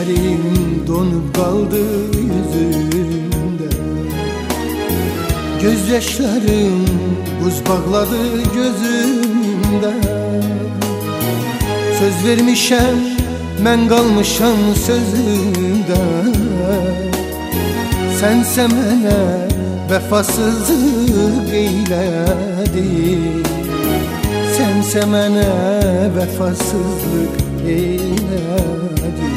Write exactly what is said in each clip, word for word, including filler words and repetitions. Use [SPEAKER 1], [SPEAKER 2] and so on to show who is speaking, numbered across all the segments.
[SPEAKER 1] Gülüşlerin donup kaldı yüzümde, gözyaşlarım buz bağladı gözümde. Söz vermişem, mən qalmışam sözümdə. Sənsə mənə vəfasızlıq eylədin, sənsə mənə vəfasızlıq eylədin.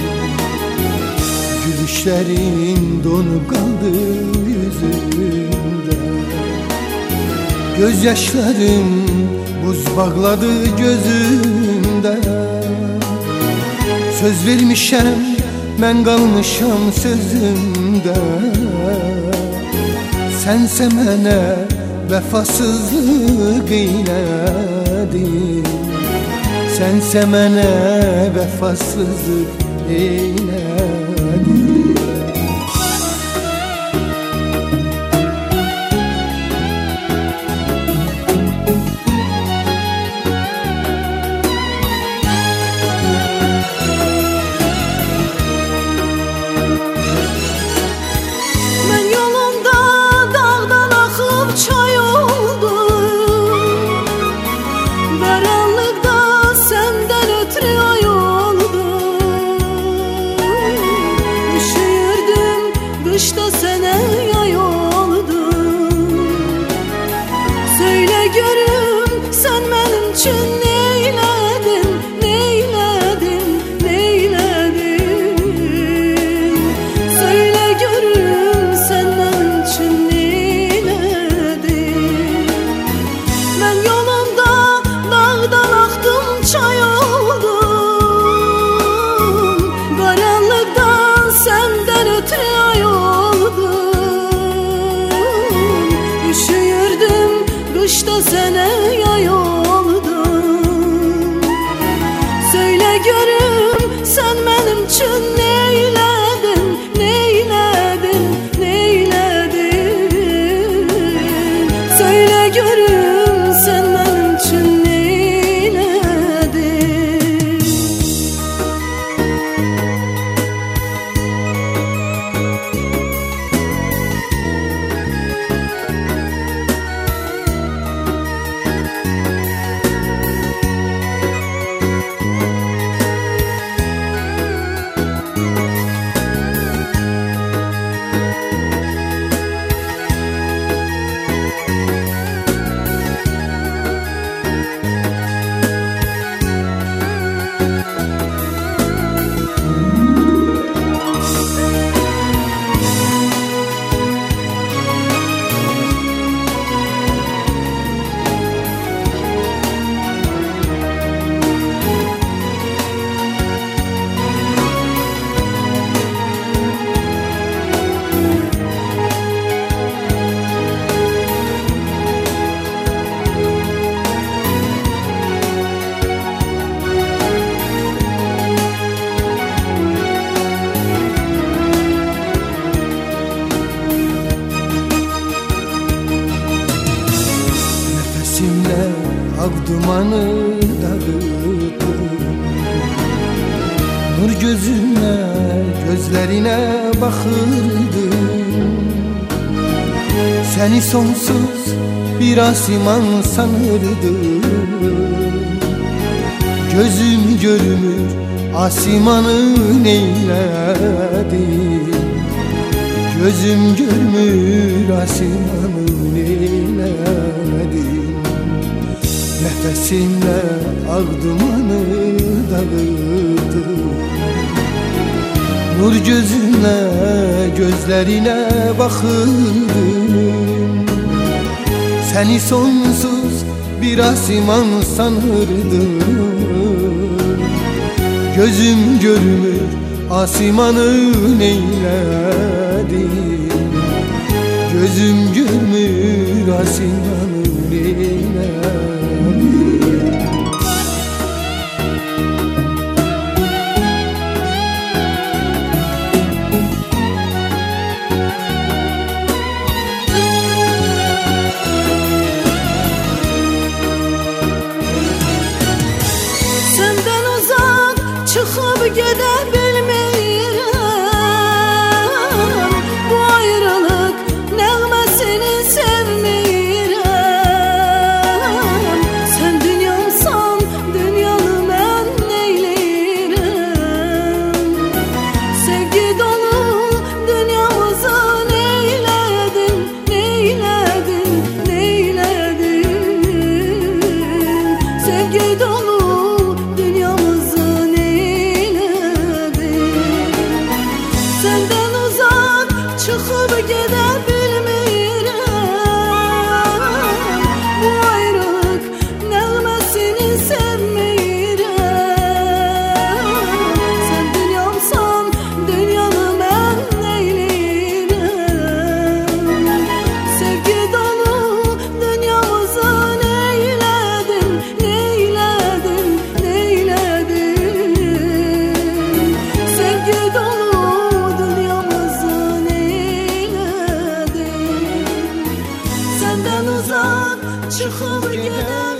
[SPEAKER 1] Gülüşlərin donup qaldı yüzümdə, gözyaşlarım buz bağladı gözümdə. Söz vermişəm, mən qalmışam sözümdə. Sənsə mənə vəfasızlıq eylədin, sənsə mənə vəfasızlıq eylədin.
[SPEAKER 2] Kışta sene yay oldum. Söyle görüm, sen benim için neyledin, neyledin, neyledin. Söyle görüm, sen benim için neyledin. Ben yolumda dağdan aktım, çay oldum. Karanlıktan senden ötürü ay kışta sene yay oldum. Söyle görüm, sen benim için neyledin, neyledin, neyledin. Söyle görüm, sen benim için neyledin.
[SPEAKER 1] Ak dumanı dağıttım, nur gözüne, gözlerine bakırdım. Seni sonsuz bir asiman sanırdım. Gözüm görmür, asimanı neyledim. Gözüm görmür, asimanı neyledim. Nefesinle ak dumanı dağıttım, nur gözüne, gözlerine bakırdım. Seni sonsuz bir asiman sanırdım. Gözüm görmür, asimanı neyledim. Gözüm görmür, asimanı neyledim.
[SPEAKER 2] Senden uzak çıkıp gidebilmeyim. sevgi dolu dünyamızı neyledin? Senden uzak çıkıp gidebilmirəm, bu ayrılık nəğməsini sevmirəm. Sen dünyamsan, dünyanı mən neyləyirəm? Sevgi dolu dünyamızı neyledin, neyledin, neyledin? Sevgi dolu dünyamızı neyledin? Senden uzak çıkıp gidelim.